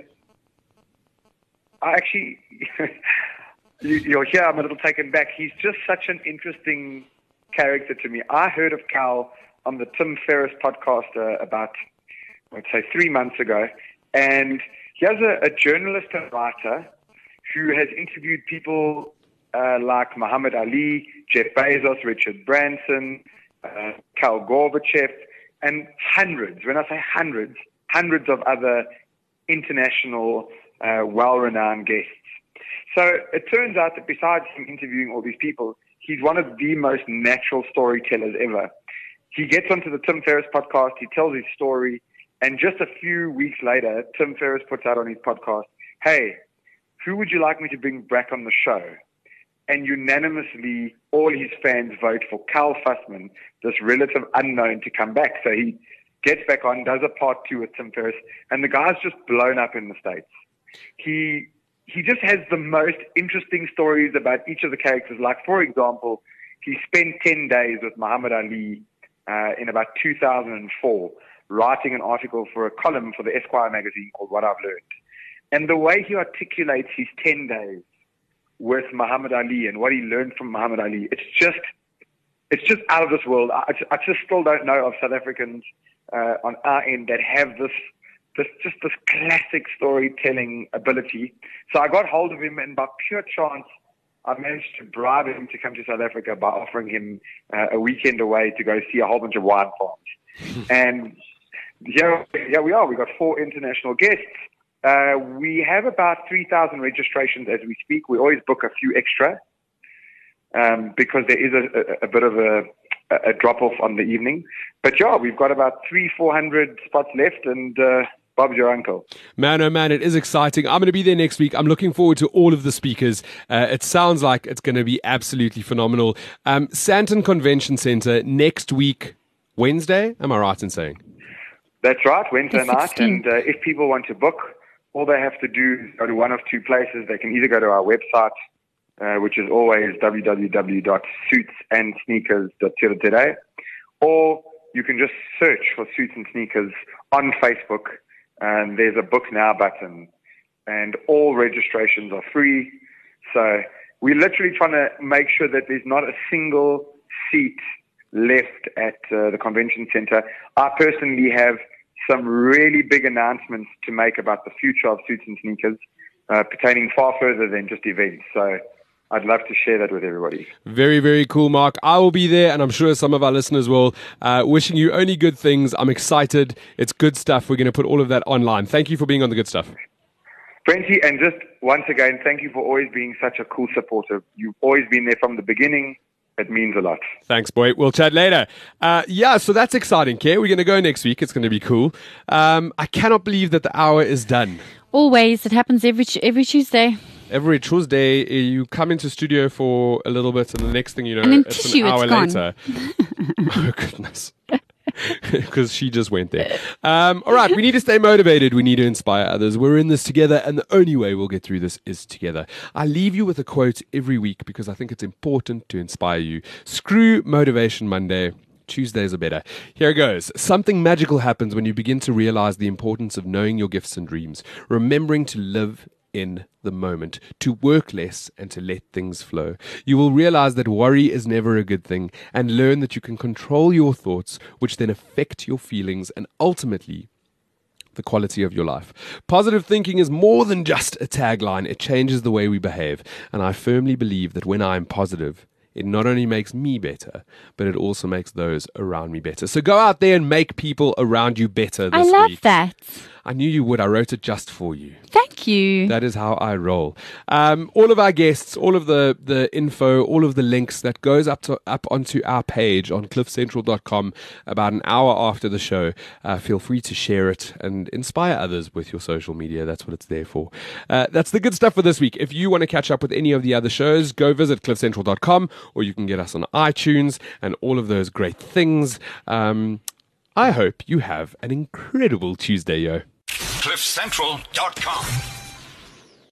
H: I actually... You, you'll hear I'm a little taken back. He's just such an interesting character to me. I heard of Cal on the Tim Ferriss podcast uh, about, I'd say, three months ago. And he has a, a journalist and writer who has interviewed people uh, like Muhammad Ali, Jeff Bezos, Richard Branson, uh, Cal Gorbachev, and hundreds, when I say hundreds, hundreds of other international, uh, well-renowned guests. So it turns out that besides him interviewing all these people, he's one of the most natural storytellers ever. He gets onto the Tim Ferriss podcast, he tells his story, and just a few weeks later, Tim Ferriss puts out on his podcast, hey, who would you like me to bring back on the show? And unanimously, all his fans vote for Cal Fussman, this relative unknown, to come back. So he gets back on, does a part two with Tim Ferriss, and the guy's just blown up in the States. He... He just has the most interesting stories about each of the characters. Like, for example, he spent ten days with Muhammad Ali uh, in about two thousand four, writing an article for a column for the Esquire magazine called What I've Learned. And the way he articulates his ten days with Muhammad Ali and what he learned from Muhammad Ali, it's just it's just out of this world. I, I just still don't know of South Africans uh, on our end that have this This, just this classic storytelling ability. So I got hold of him, and by pure chance, I managed to bribe him to come to South Africa by offering him uh, a weekend away to go see a whole bunch of wine farms. And here, here we are. We've got four international guests. Uh, we have about three thousand registrations as we speak. We always book a few extra um, because there is a, a, a bit of a, a drop-off on the evening. But yeah, we've got about three, four hundred spots left, and uh, Bob's your uncle. Man,
B: oh man, it is exciting. I'm going to be there next week. I'm looking forward to all of the speakers. Uh, it sounds like it's going to be absolutely phenomenal. Um, Sandton Convention Centre next week, Wednesday, am I right in saying?
H: That's right, Wednesday night. And uh, if people want to book, all they have to do is go to one of two places. They can either go to our website, uh, which is always w w w dot suits and sneakers dot co dot za, or you can just search for Suits and Sneakers on Facebook. And there's a book now button, and all registrations are free. So we're literally trying to make sure that there's not a single seat left at uh, the convention center. I personally have some really big announcements to make about the future of Suits and Sneakers, uh, pertaining far further than just events. So I'd love to share that with everybody.
B: Very, very cool, Mark. I will be there, and I'm sure some of our listeners will. Uh, wishing you only good things. I'm excited. It's good stuff. We're going to put all of that online. Thank you for being on The Good Stuff.
H: Frenchie, and just once again, thank you for always being such a cool supporter. You've always been there from the beginning. It means a lot.
B: Thanks, boy. We'll chat later. Uh, yeah, so that's exciting, Kay. We're going to go next week. It's going to be cool. Um, I cannot believe that the hour is done.
C: Always. It happens every every Tuesday.
B: Every Tuesday, you come into studio for a little bit, and the next thing you know,
C: and then
B: it's
C: tissue,
B: an hour
C: it's gone.
B: later. Oh, goodness. Because she just went there. Um, all right, we need to stay motivated. We need to inspire others. We're in this together, and the only way we'll get through this is together. I leave you with a quote every week because I think it's important to inspire you. Screw Motivation Monday. Tuesdays are better. Here goes. Something magical happens when you begin to realize the importance of knowing your gifts and dreams, remembering to live in the moment, to work less and to let things flow. You will realize that worry is never a good thing and learn that you can control your thoughts, which then affect your feelings and ultimately the quality of your life. Positive thinking is more than just a tagline. It changes the way we behave. And I firmly believe that when I am positive, it not only makes me better, but it also makes those around me better. So go out there and make people around you better this
C: I love
B: week.
C: that.
B: I knew you would. I wrote it just for you.
C: Thank you.
B: That is how I roll. Um, all of our guests, all of the, the info, all of the links that goes up to up onto our page on cliff central dot com about an hour after the show. Uh, feel free to share it and inspire others with your social media. That's what it's there for. Uh, that's the good stuff for this week. If you want to catch up with any of the other shows, go visit cliff central dot com, or you can get us on iTunes and all of those great things. Um, I hope you have an incredible Tuesday, yo.
A: cliff central dot com